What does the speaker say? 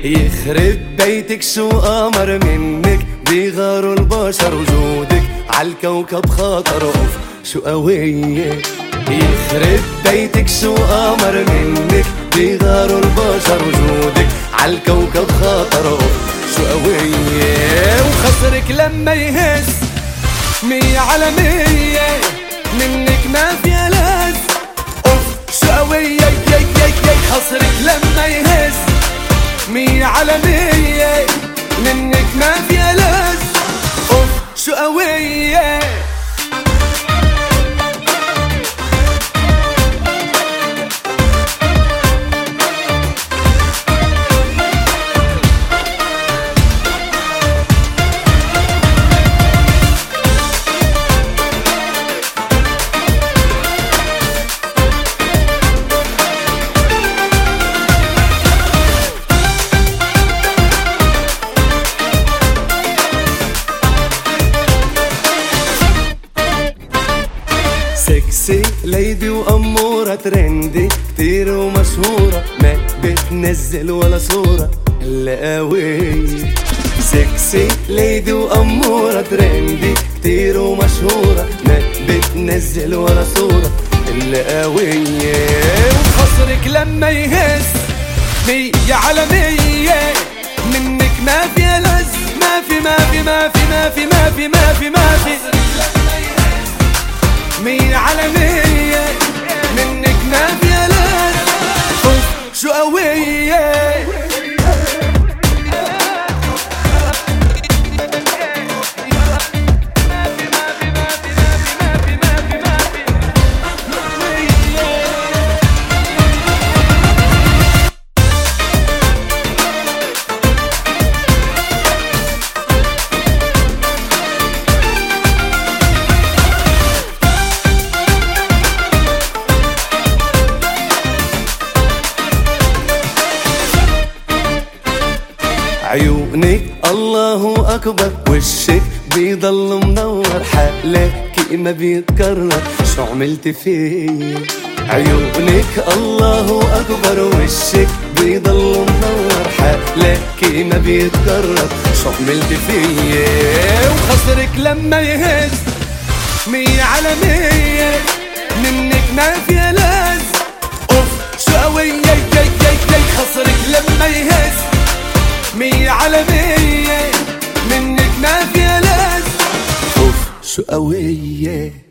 يخرب بيتك شو قمر منك، بيغاروا البشر وجودك عالكوكب خطر. اوف شو قوية، يخرب بيتك شو قمر منك، بيغاروا البشر وجودك عالكوكب خطر. اوف شو قوية، وخصرك لما يهز 100 على 100 منك ما في لز. اوف شو قوية، خصرك لما يهز 100 على 100 منك ما في لز. اوف شو قوية. سكسي ليدي وأمورة ترندي كتير ومشهورة، ما بتنزل ولا صورة إلا قوية. سكسي ليدي وأمورة ترندي كتير ومشهورة، ما بتنزل ولا صورة إلا قوية. وخصرك لما يهز 100 على 100 منك ما في لز. ما في 100 على 100 منك ما في لز. اوف شو قوية. عيونك الله أكبر، وشك بيضل منور، حالك ما بيتكرر. شو عملت فيي؟ عيونك الله أكبر، وشك بيضل منور، حالك ما بيتكرر. شو عملت فيي؟ وخصرك لما يهز 100 على 100 منك ما في لز. اوف شو قوية، خصرك لما يهز 100 على 100 منك ما في لز. اوف شو قوية.